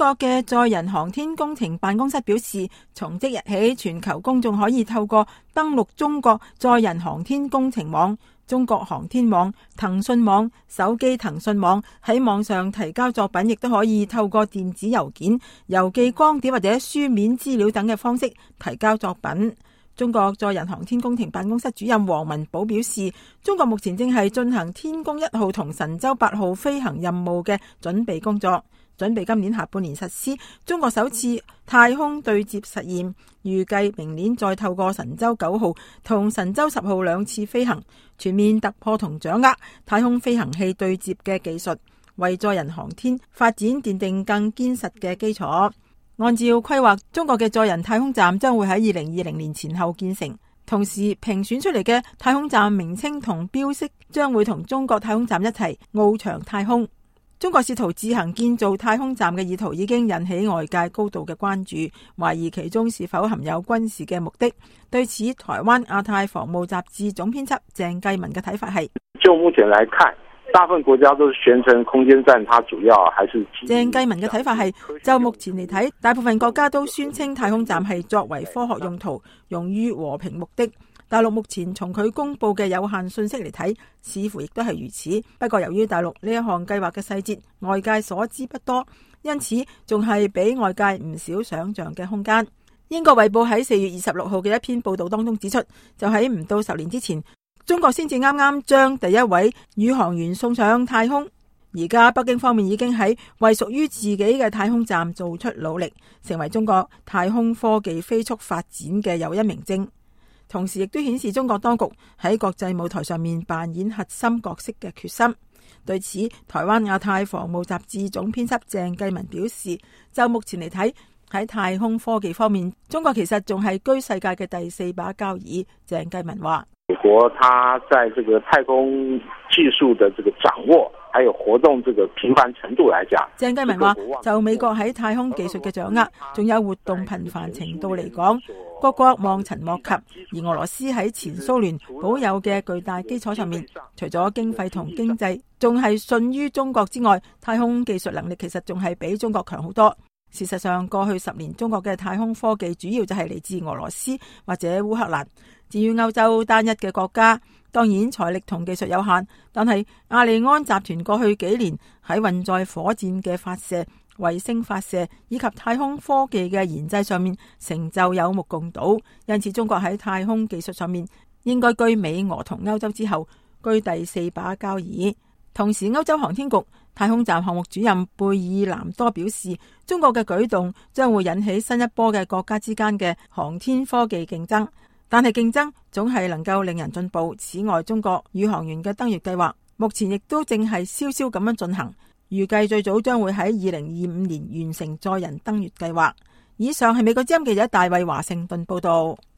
國嘅載人航天工程辦公室表示，從即日起，全球公眾可以透過登錄中國載人航天工程網、中國航天網、騰訊網、手機騰訊網喺網上提交作品，亦都可以透過電子郵件、郵寄光碟或者書面資料等嘅方式提交作品。中國載人航天工程辦公室主任王文寶表示，中國目前正係進行天宮1號同神舟8號飛行任務嘅準備工作，準備今年下半年實施中國首次太空對接實驗，預計明年再透過神舟9號同神舟10號兩次飛行，全面突破同掌握太空飛行器對接嘅技術，為載人航天發展奠定更堅實嘅基礎。按照規劃，中國嘅載人太空站將會喺2020年前後建成，同時評選出嚟嘅太空站名稱同標識將會同中國太空站一齊翱翔太空。中國試圖自行建造太空站嘅意圖已經引起外界高度嘅關注，懷疑其中是否含有軍事嘅目的。對此，台灣亞太防務雜誌總編輯鄭繼文嘅睇法係： 就目前來看，大部分國家都是宣稱空間站，它主要還是鄭繼文嘅睇法係，就目前嚟睇，大部分國家都宣稱太空站係作為科學用途，用於和平目的。大陸目前從佢公布嘅有限信息嚟睇，似乎亦都係如此。不過由於大陸呢一項計劃嘅細節，外界所知不多，因此仲係俾外界唔少想象嘅空間。英國衛報喺4月26號嘅一篇報道當中指出，就喺唔到10年之前，中國先至啱啱將第一位宇航員送上太空。而家北京方面已經喺為屬於自己嘅太空站做出努力，成為中國太空科技飛速發展嘅又一明證。同時亦都顯示中國當局喺國際舞台上面扮演核心角色嘅決心。對此，台灣亞太防務雜誌總編輯鄭繼文表示，就目前嚟睇，喺太空科技方面，中國其實仲係居世界嘅第4把交椅。鄭繼文話： 美國它在這個太空技術的這個掌握，還有活動這個頻繁程度來講， 鄭繼文話，就美國喺太空技術嘅掌握，仲有活動頻繁程度嚟講，各國望塵莫及。而俄羅斯喺前蘇聯保有嘅巨大基礎上面，除咗經費同經濟仲係遜於中國之外，太空技術能力其實仲係比中國強好多。事實上，過去10年中國嘅太空科技主要就係嚟自俄羅斯或者烏克蘭。至於歐洲單一嘅國家，當然財力同技術有限，但係阿里安集團過去幾年喺運載火箭嘅發射、衛星發射以及太空科技嘅研製上面成就有目共睹。因此中國喺太空技術上面應該居美俄同歐洲之後，居第4把交椅。同時，歐洲航天局太空站項目主任貝爾南多表示，中國嘅舉動將會引起新一波嘅國家之間嘅航天科技競爭，但係競爭總係能夠令人進步。此外，中國宇航員嘅登月計劃目前亦都正係悄悄咁樣進行，預計最早將會喺2025年完成載人登月計劃。以上係美國之音記者大衛華盛頓報道。